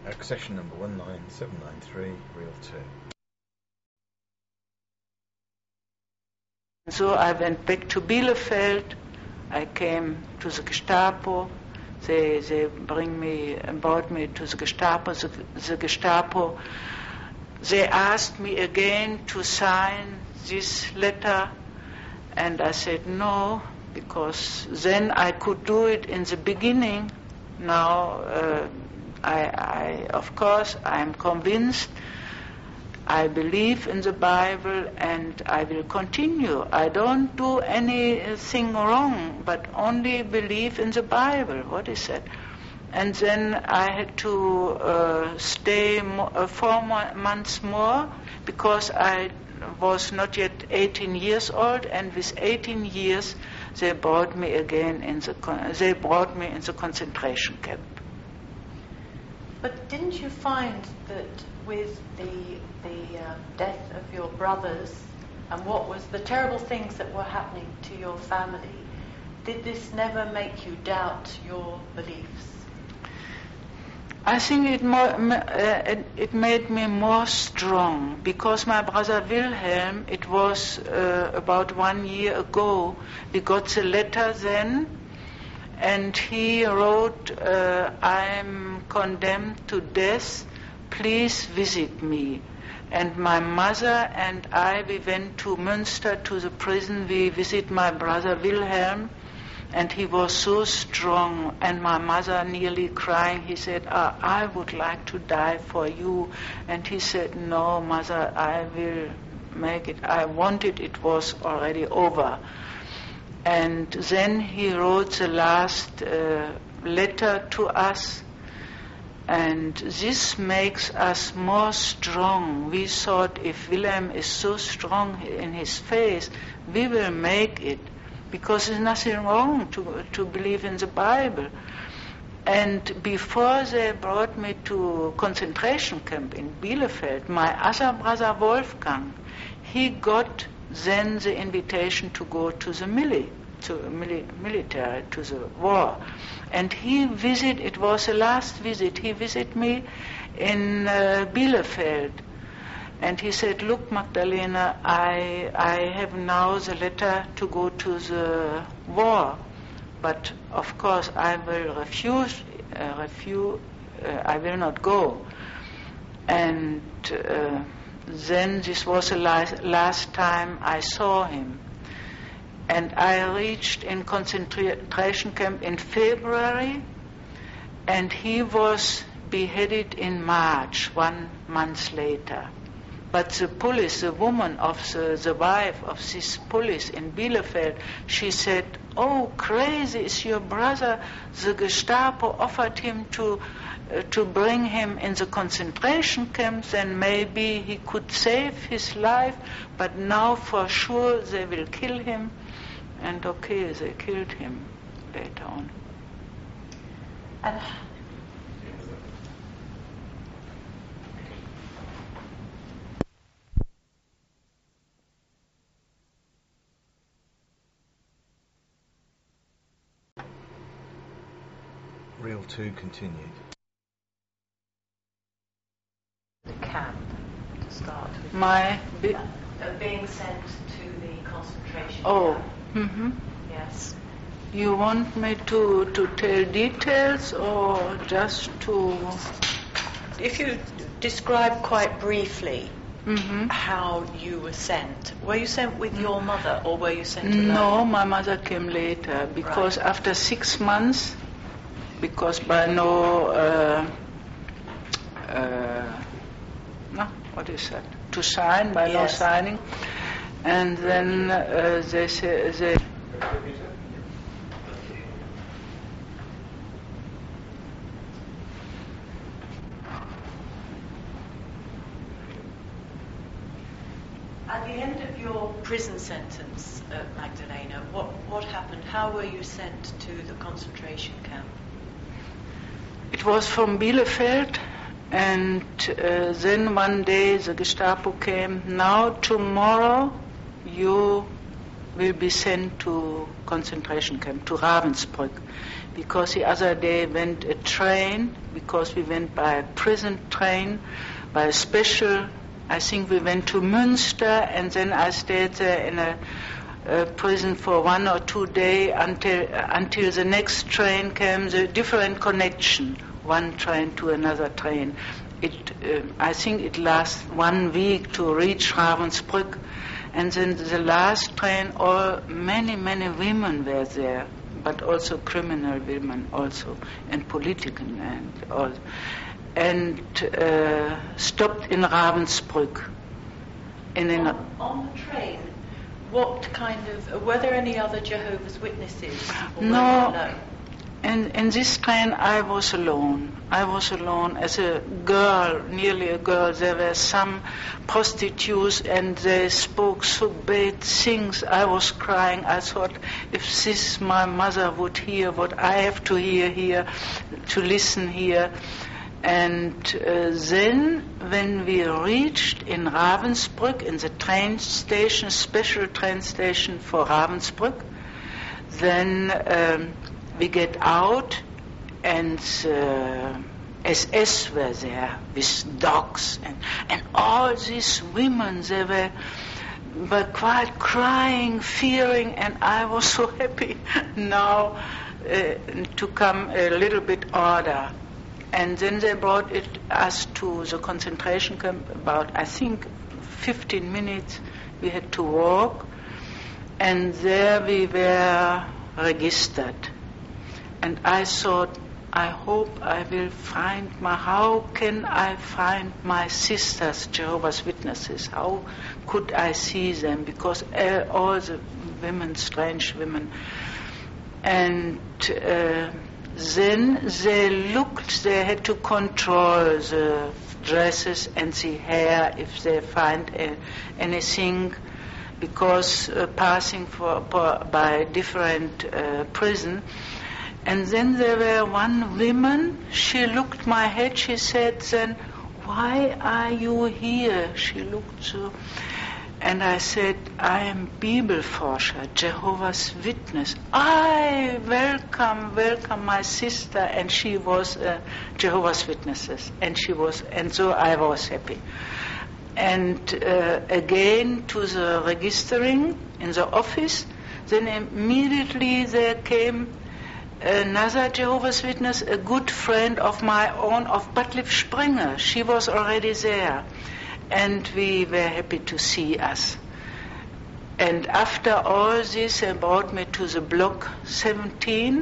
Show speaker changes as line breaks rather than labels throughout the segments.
Accession number 19793, reel 2.
So I went back to Bielefeld. I came to the Gestapo. They brought me to the Gestapo. The Gestapo, they asked me again to sign this letter, and I said no, because then I could do it in the beginning. Now, I of course, I am convinced. I believe in the Bible, and I will continue. I don't do anything wrong, but only believe in the Bible. What is that? And then I had to stay 4 months more, because I was not yet 18 years old, and with 18 years they brought me again in the concentration camp.
But didn't you find that with the death of your brothers and what was the terrible things that were happening to your family, did this never make you doubt your beliefs?
I think it made me more strong, because my brother Wilhelm, it was about 1 year ago, we got the letter then, and he wrote, I'm condemned to death, please visit me. And my mother and I, we went to Münster, to the prison. We visit my brother Wilhelm, and he was so strong, and my mother nearly crying. He said, I would like to die for you. And he said, no, mother, I will make it. I wanted it was already over. And then he wrote the last letter to us, and this makes us more strong. We thought if Wilhelm is so strong in his faith, we will make it, because there's nothing wrong to believe in the Bible. And before they brought me to concentration camp in Bielefeld, my other brother Wolfgang, he got then the invitation to go to the military, to the war. And he visited, it was the last visit, he visited me in Bielefeld. And he said, look, Magdalena, I have now the letter to go to the war. But of course I will refuse, I will not go. And then this was the last time I saw him. And I reached in concentration camp in February, and he was beheaded in March, 1 month later. But the police, the woman of the wife of this police in Bielefeld, she said, oh, crazy is your brother. The Gestapo offered him to bring him in the concentration camps, and maybe he could save his life, but now for sure they will kill him. And okay, they killed him later on.
And
Reel 2 continued.
the camp, to start with. Being sent to the concentration camp.
Mm-hmm.
Yes.
You want me to tell details, or just to...
If you describe quite briefly how you were sent. Were you sent with your mother, or were you sent alone?
No, my mother came later, because after 6 months, because by no, what is that? To sign, by no signing. And then they say...
At the end of your prison sentence, Magdalena, what happened? How were you sent to the concentration camp?
It was from Bielefeld, and then one day the Gestapo came. Now tomorrow you will be sent to concentration camp, to Ravensbrück, because the other day went a train, because we went by a prison train, by a special, I think we went to Münster, and then I stayed there in a prison for 1 or 2 days until the next train came, the different connection, one train to another train. I think it lasts 1 week to reach Ravensbrück, and then the last train, many women were there, but also criminal women also, and political and all, and stopped in Ravensbrück. And then
on the train, what kind of, were there any other Jehovah's Witnesses?
No. In this train I was alone. I was alone as a girl, nearly a girl. There were some prostitutes and they spoke so bad things. I was crying. I thought, if this my mother would hear what I have to hear here, to listen here. And then when we reached in Ravensbrück, in the train station, special train station for Ravensbrück, then we get out, and SS were there with dogs, and all these women, they were quite crying, fearing, and I was so happy now to come a little bit order. And then they brought us to the concentration camp. About, I think, 15 minutes we had to walk, and there we were registered. And I thought, I hope I will find how can I find my sisters, Jehovah's Witnesses? How could I see them? Because all the women, strange women. And then they had to control the dresses and the hair if they find anything, because passing by different prison. And then there were one woman, she looked my head, she said then, why are you here? She looked so, and I said, I am Bibelforscher, Jehovah's Witness. Welcome my sister, and she was Jehovah's Witnesses, and so I was happy. And again to the registering in the office, then immediately there came another Jehovah's Witness, a good friend of my own, of Butliff Springer. She was already there, and we were happy to see us. And after all this, they brought me to the block 17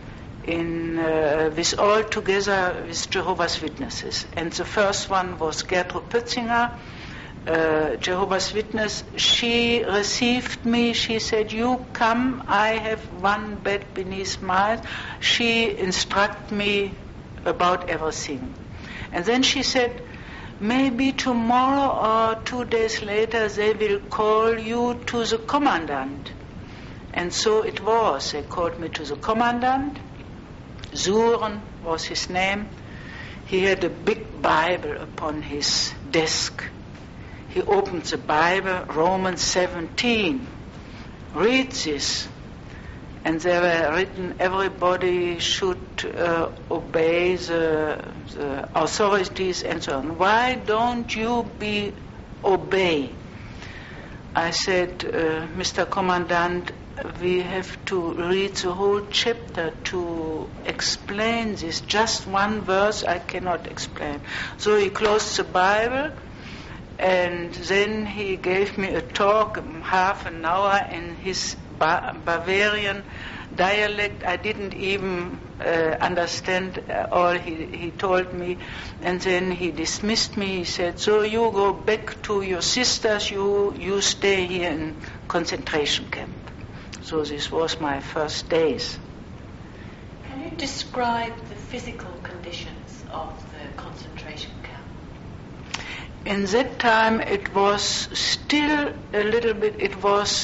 with all together with Jehovah's Witnesses. And the first one was Gertrud Pötzinger, Jehovah's Witness. She received me. She said, you come, I have one bed beneath mine. She instructed me about everything. And then she said, maybe tomorrow or 2 days later they will call you to the commandant. And so it was. They called me to the commandant. Suren was his name. He had a big Bible upon his desk. He opened the Bible, Romans 17. Read this. And there were written, everybody should obey the authorities and so on. Why don't you obey? I said, Mr. Commandant, we have to read the whole chapter to explain this. Just one verse I cannot explain. So he closed the Bible, and then he gave me a talk, half an hour, in his Bavarian dialect. I didn't even understand all he told me. And then he dismissed me. He said, so you go back to your sisters, you stay here in concentration camp. So this was my first days.
Can you describe the physical conditions of the concentration camp?
In that time it was still a little bit, it was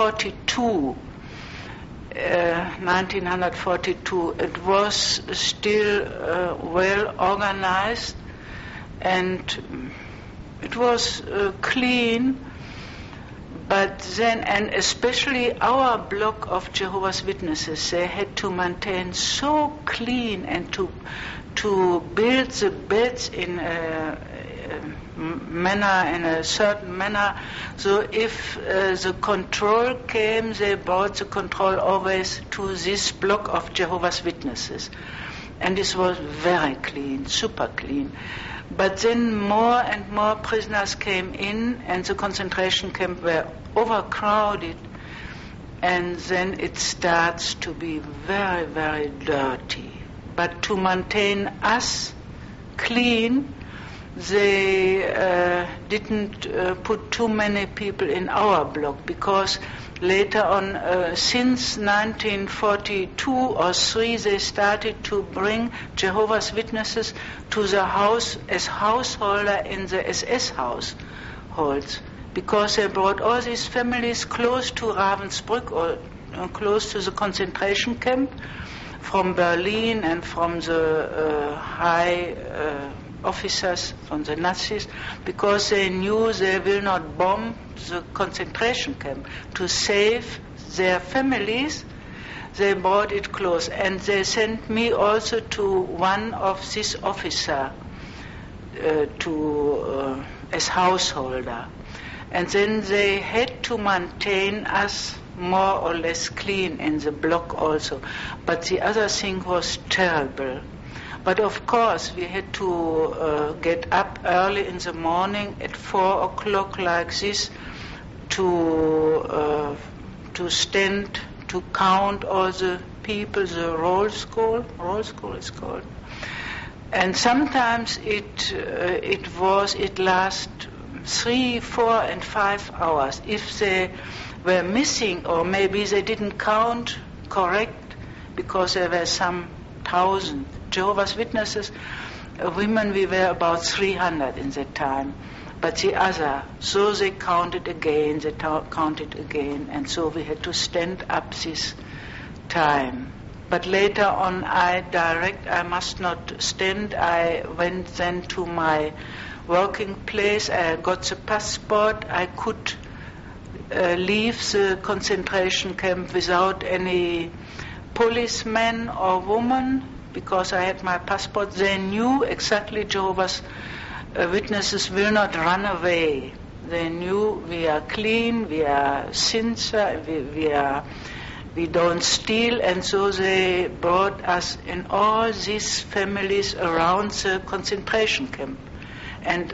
1942. It was still well organized, and it was clean, But then, and especially our block of Jehovah's Witnesses, they had to maintain so clean and to build the beds in a certain manner. So if the control came, they brought the control always to this block of Jehovah's Witnesses. And this was very clean, super clean. But then more and more prisoners came in, and the concentration camps were overcrowded, and then it starts to be very, very dirty. But to maintain us clean, they didn't put too many people in our block, because later on, since 1942 or 3, they started to bring Jehovah's Witnesses to the house as householder in the SS households, because they brought all these families close to Ravensbrück or close to the concentration camp from Berlin and from the high officers from the Nazis, because they knew they will not bomb the concentration camp. To save their families, they brought it close. And they sent me also to one of these officers as householder. And then they had to maintain us more or less clean in the block also. But the other thing was terrible. But of course, we had to get up early in the morning at 4 o'clock like this to stand, to count all the people, the roll school is called. And sometimes it lasts 3, 4, and 5 hours. If they were missing, or maybe they didn't count correct, because there were some 1,000 Jehovah's Witnesses, women, we were about 300 in that time. But the other, so they counted again, and so we had to stand up this time. But later on, I must not stand. I went then to my working place. I got the passport. I could leave the concentration camp without any policeman or woman, because I had my passport. They knew exactly Jehovah's Witnesses will not run away. They knew we are clean, we are sincere, we don't steal, and so they brought us in all these families around the concentration camp. And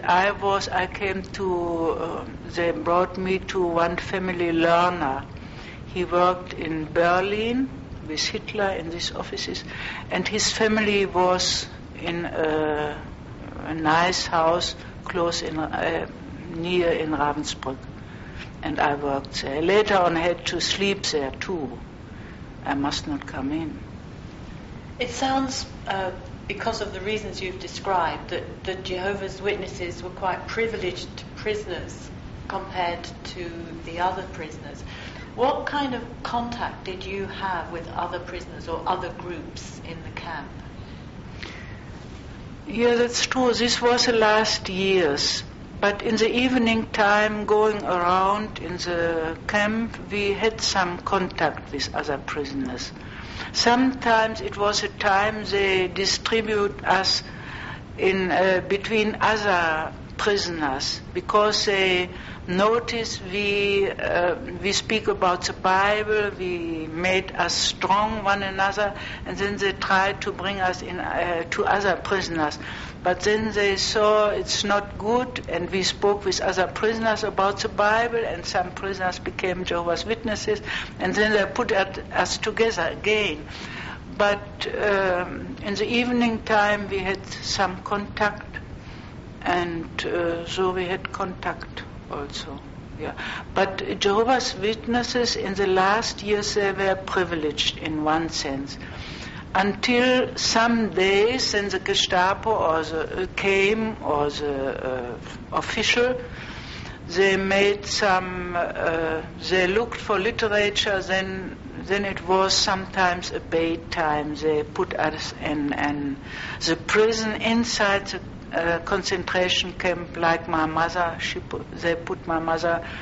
they brought me to one family, Lerner. He worked in Berlin with Hitler in these offices, and his family was in a nice house close near in Ravensbrück, and I worked there. Later on, I had to sleep there too. I must not come in.
It sounds, because of the reasons you've described, that the Jehovah's Witnesses were quite privileged prisoners compared to the other prisoners. What kind of contact did you have with other prisoners or other groups in the camp?
Yeah, that's true. This was the last years. But in the evening time, going around in the camp, we had some contact with other prisoners. Sometimes it was a time they distribute us in between other prisoners, because they notice we speak about the Bible, we made us strong one another, and then they tried to bring us in to other prisoners. But then they saw it's not good, and we spoke with other prisoners about the Bible, and some prisoners became Jehovah's Witnesses, and then they put us together again. But in the evening time we had some contact, and so we had contact also. Yeah. But Jehovah's Witnesses in the last years, they were privileged in one sense. Until some days, then the Gestapo came, or the official, they made some, they looked for literature, then it was sometimes a bad time. They put us in the prison inside the concentration camp, like my mother. They put my mother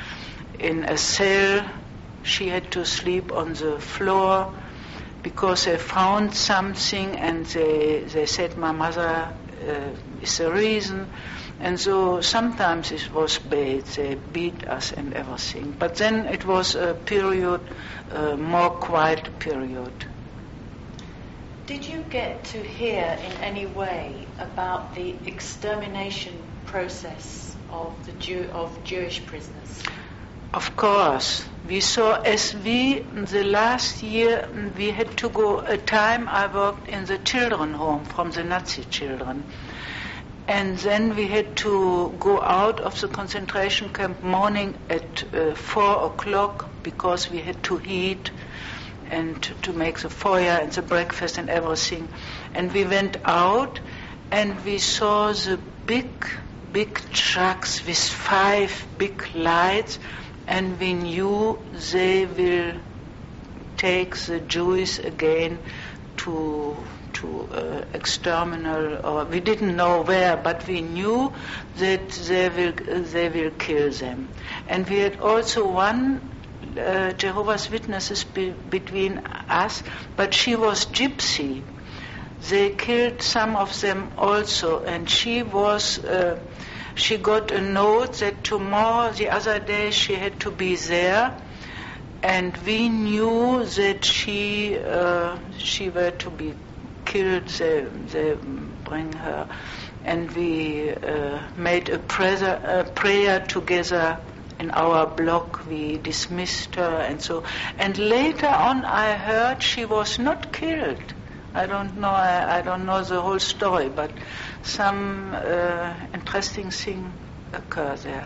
in a cell. She had to sleep on the floor because they found something, and they said my mother is the reason. And so sometimes it was bad. They beat us and everything. But then it was a period, more quiet period.
Did you get to hear in any way about the extermination process of Jewish prisoners?
Of course. We saw, the last year, we had to go, a time I worked in the children home from the Nazi children. And then we had to go out of the concentration camp morning at 4 o'clock because we had to heat and to make the fire and the breakfast and everything. And we went out and we saw the big trucks with 5 big lights, and we knew they will take the Jews again to exterminal, or we didn't know where, but we knew that they will kill them. And we had also one Jehovah's Witnesses between us, but she was gypsy. They killed some of them also, and she got a note that tomorrow, the other day, she had to be there, and we knew that she were to be killed. They bring her, and we made a prayer together in our block. We dismissed her, and so. And later on, I heard she was not killed. I don't know. I don't know the whole story, but some interesting thing occurred there.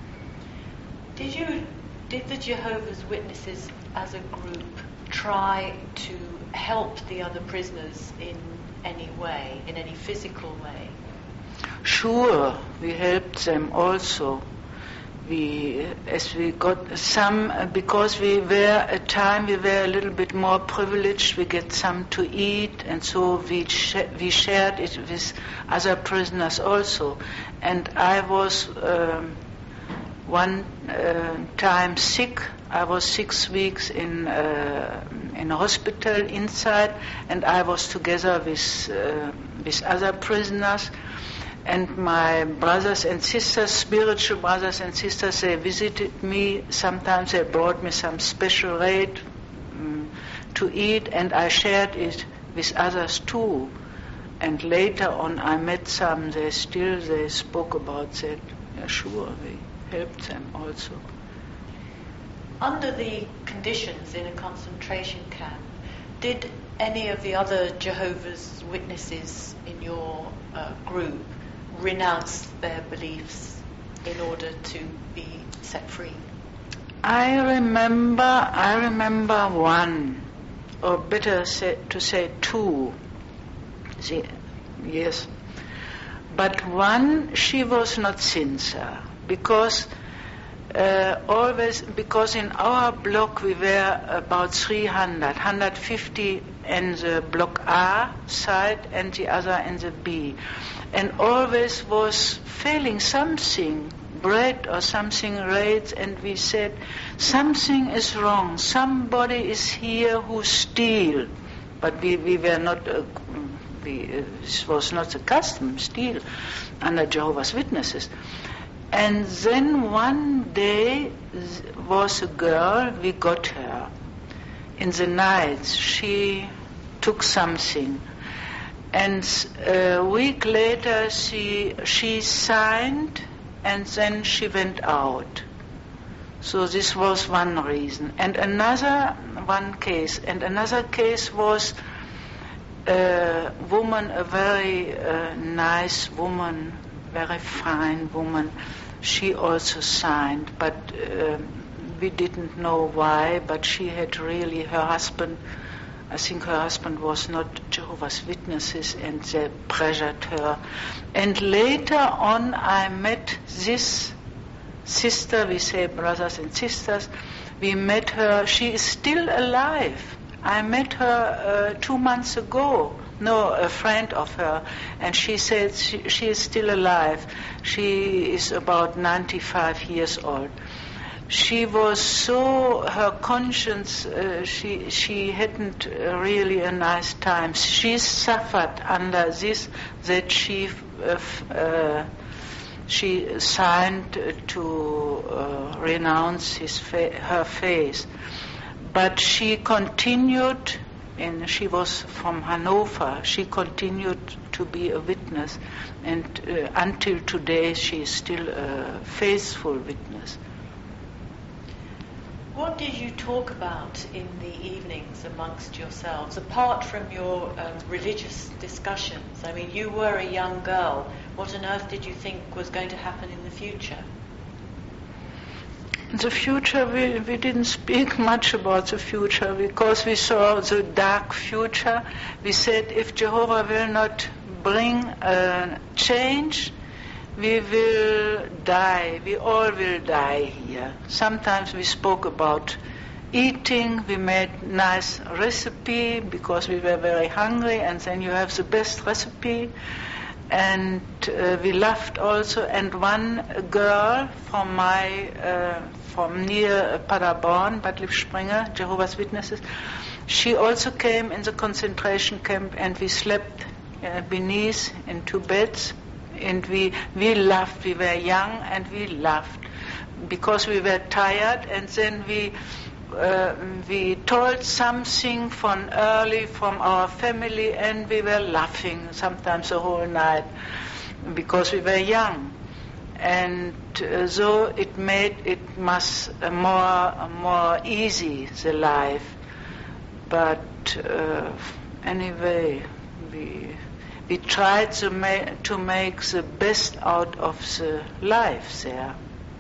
Did the Jehovah's Witnesses as a group try to help the other prisoners in any way, in any physical way?
Sure, we helped them also. As we got some, because we were a little bit more privileged, we get some to eat, and so we shared it with other prisoners also. And I was one time sick. I was 6 weeks in a hospital inside, and I was together with other prisoners. And my brothers and sisters, spiritual brothers and sisters, they visited me. Sometimes they brought me some special aid to eat, and I shared it with others too. And later on, I met some. They spoke about that. Yeah, sure, we helped them also.
Under the conditions in a concentration camp, did any of the other Jehovah's Witnesses in your group renounce their beliefs in order to be set free?
I remember one, or better to say two. Yes. But one, she was not sincere, because in our block we were about 150 in the block A side and the other in the B, and always was failing something, bread or something raised, and we said something is wrong, somebody is here who steal, but we were not. This was not the custom, steal under Jehovah's Witnesses. And then one day was a girl, we got her. In the night she took something. And a week later she signed, and then she went out. So this was one reason. And another case was a woman, a very nice woman, very fine woman. She also signed, but we didn't know why, but she had really, her husband, I think her husband was not Jehovah's Witnesses, and they pressured her. And later on I met this sister, we say brothers and sisters, we met her, she is still alive. I met her 2 months ago. No, a friend of her, and she said she is still alive. She is about 95 years old. she was so, her conscience, she hadn't really a nice time. She suffered under this, that she signed to renounce her faith. But she continued, and she was from Hanover, she continued to be a witness, and until today she is still a faithful witness.
What did you talk about in the evenings amongst yourselves, apart from your religious discussions? I mean, you were a young girl. What on earth did you think was going to happen in the future?
The future, we didn't speak much about the future because we saw the dark future. We said if Jehovah will not bring a change, we will die. We all will die here. Sometimes we spoke about eating. We made nice recipe because we were very hungry, and then you have the best recipe. And we laughed also. And one girl from from near Paderborn, Bad Lippspringe, Jehovah's Witnesses, she also came in the concentration camp, and we slept beneath in 2 beds. And we laughed. We were young and we laughed because we were tired. And then we told something from our family, and we were laughing sometimes the whole night because we were young. And so it made it much more easy, the life. But anyway, we tried to make the best out of the life there.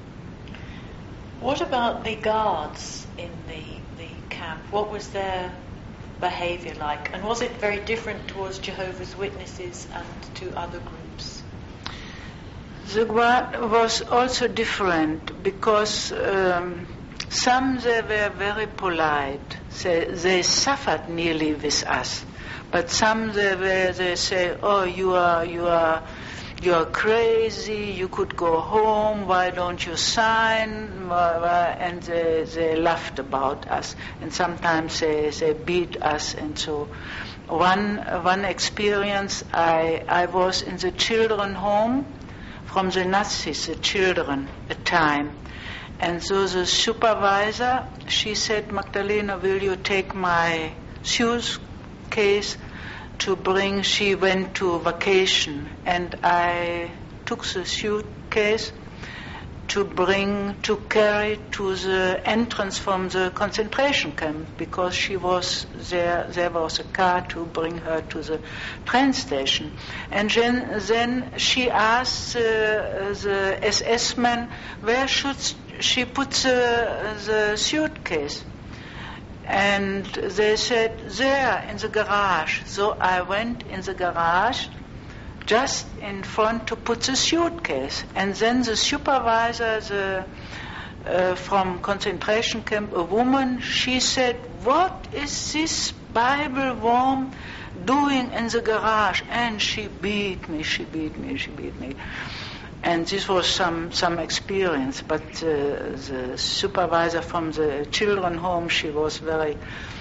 What about the guards in the camp? What was their behavior like? And was it very different towards Jehovah's Witnesses and to other groups?
The guard was also different because some they were very polite. They suffered nearly with us. But some they say, oh, you are crazy, you could go home, why don't you sign? And they laughed about us. And sometimes they beat us. And so one experience, I was in the children home from the Nazis, the children, a time. And so the supervisor, she said, Magdalena, will you take my suitcase to bring? She went to vacation, and I took the suitcase to carry to the entrance from the concentration camp, because she was there was a car to bring her to the train station. And then she asked the SS man, where should she put the suitcase? And they said, there, in the garage. So I went in the garage, just in front, to put the suitcase. And then the supervisor, from concentration camp, a woman, she said, what is this Bible worm doing in the garage? And she beat me. And this was some experience, but the supervisor from the children home, she was very,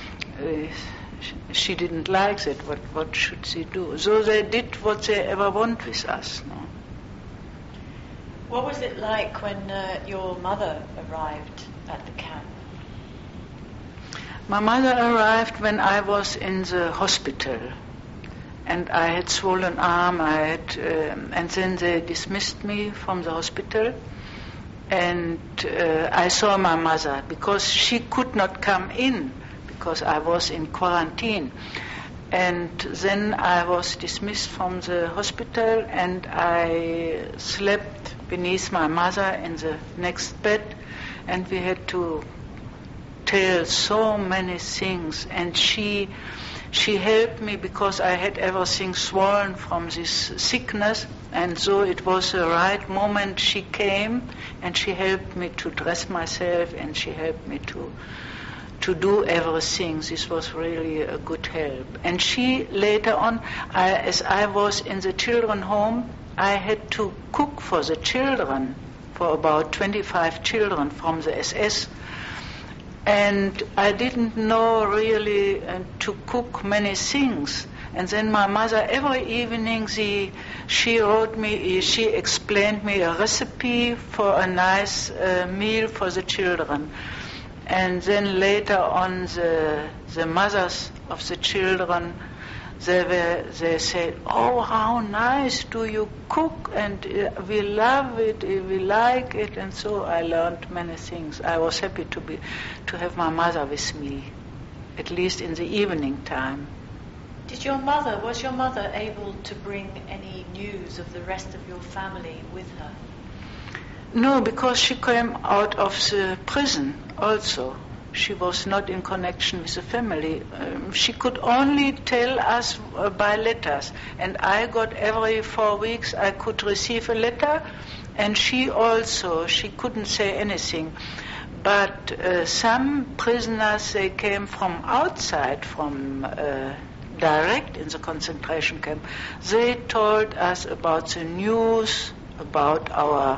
she didn't like that. What should she do? So they did what they ever want with us. No?
What was it like when your mother arrived at the camp?
My mother arrived when I was in the hospital. And I had swollen arm, and then they dismissed me from the hospital. And I saw my mother, because she could not come in, because I was in quarantine. And then I was dismissed from the hospital, and I slept beneath my mother in the next bed, and we had to tell so many things. And she helped me because I had everything swollen from this sickness, and so it was the right moment. She came and she helped me to dress myself, and she helped me to do everything. This was really a good help. And she later on, as I was in the children home, I had to cook for the children for about 25 children from the SS. And I didn't know really to cook many things. And then my mother, every evening, she explained me a recipe for a nice meal for the children. And then later on, the mothers of the children, they said, "Oh, how nice do you cook, and we love it, we like it." And so I learned many things. I was happy to have my mother with me, at least in the evening time.
Was your mother able to bring any news of the rest of your family with her?
No, because she came out of the prison also. She was not in connection with the family. She could only tell us by letters. And I got every 4 weeks, I could receive a letter. And she couldn't say anything. But some prisoners, they came from outside, from direct in the concentration camp. They told us about the news, about our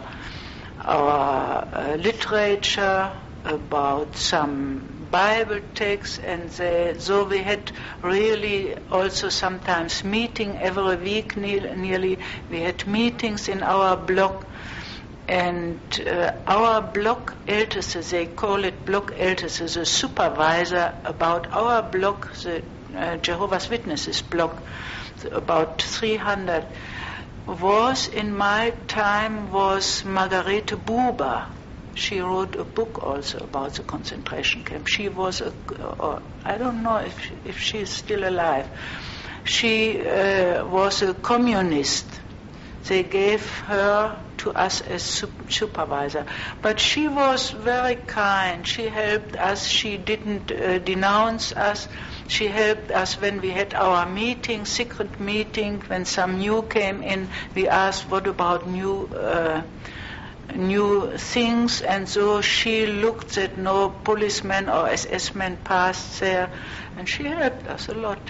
literature, about some Bible texts, and so we had really also sometimes meeting every week nearly. We had meetings in our block, and our block Älteste, they call it block Älteste, the supervisor about our block, the Jehovah's Witnesses block, about 300, was in my time was Margarete Buber. She wrote a book also about the concentration camp. She was I don't know if she is still alive. She was a communist. They gave her to us as supervisor. But she was very kind. She helped us. She didn't denounce us. She helped us when we had our meeting, secret meeting, when some new came in. We asked, what about new things? And so she looked that no policeman or SS man passed there, and she helped us a lot.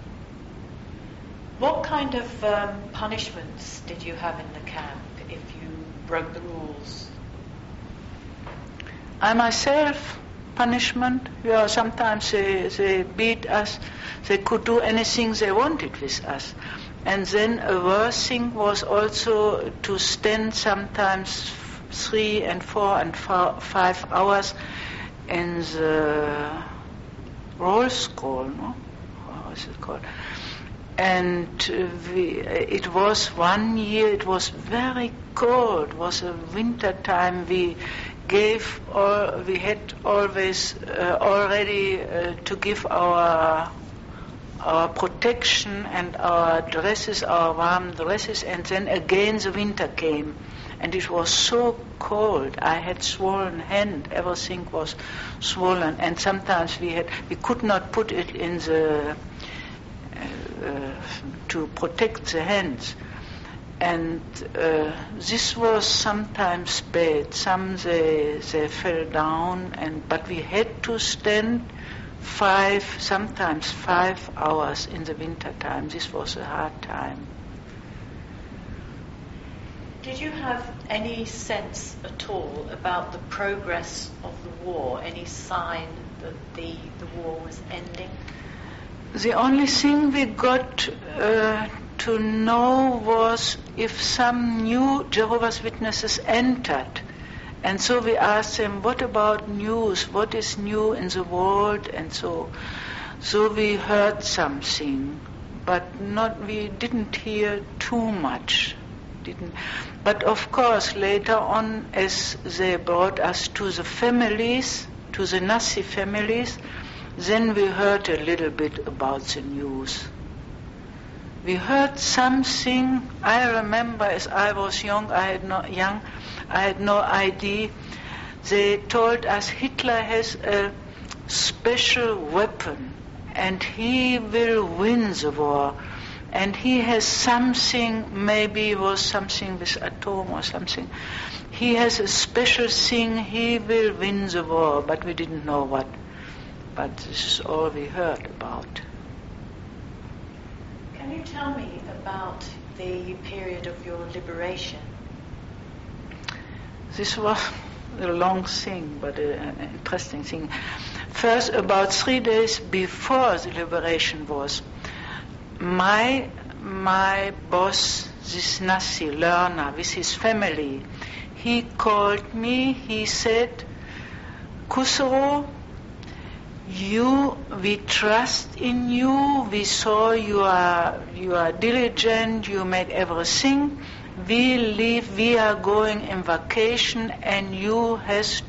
What kind of punishments did you have in the camp if you broke the rules?
I myself, punishment. Yeah, sometimes they beat us. They could do anything they wanted with us. And then a worse thing was also to stand sometimes 3 and 4 and 5 hours in the roll scroll, no? How is it called? And it was one year, it was very cold, it was a winter time. We had always already to give our protection and our dresses, our warm dresses, and then again the winter came. And it was so cold. I had swollen hand. Everything was swollen. And sometimes we could not put it in the to protect the hands. And this was sometimes bad. Some they fell down, but we had to stand sometimes 5 hours in the winter time. This was a hard time.
Did you have any sense at all about the progress of the war? Any sign that the war was ending?
The only thing we got to know was if some new Jehovah's Witnesses entered. And so we asked them, what about news? What is new in the world? And so we heard something, but we didn't hear too much. But of course, later on, as they brought us to the families, to the Nazi families, then we heard a little bit about the news. We heard something. I remember, as I was young, I had no idea. They told us Hitler has a special weapon, and he will win the war. And he has something, maybe it was something with atom or something. He has a special thing, he will win the war, but we didn't know what. But this is all we heard about.
Can you tell me about the period of your liberation?
This was a long thing, but an interesting thing. First, about 3 days before the liberation was, my boss, this Nasi learner with his family, he called me. He said, Kusuro, we trust in you. We saw you are diligent. You make everything. We are going in vacation, and you have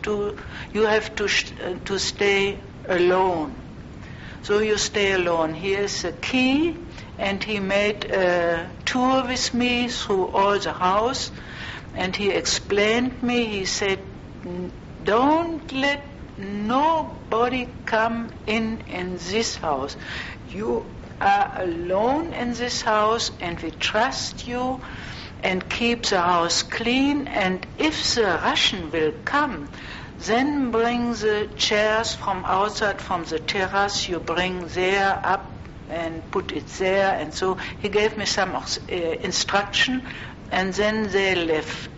to stay alone. So you stay alone. Here's a key, and he made a tour with me through all the house, and he explained me. He said, don't let nobody come in this house. You are alone in this house, and we trust you, and keep the house clean. And if the Russian will come, then bring the chairs from outside, from the terrace. You bring there up and put it there. And so he gave me some instruction, and then they left.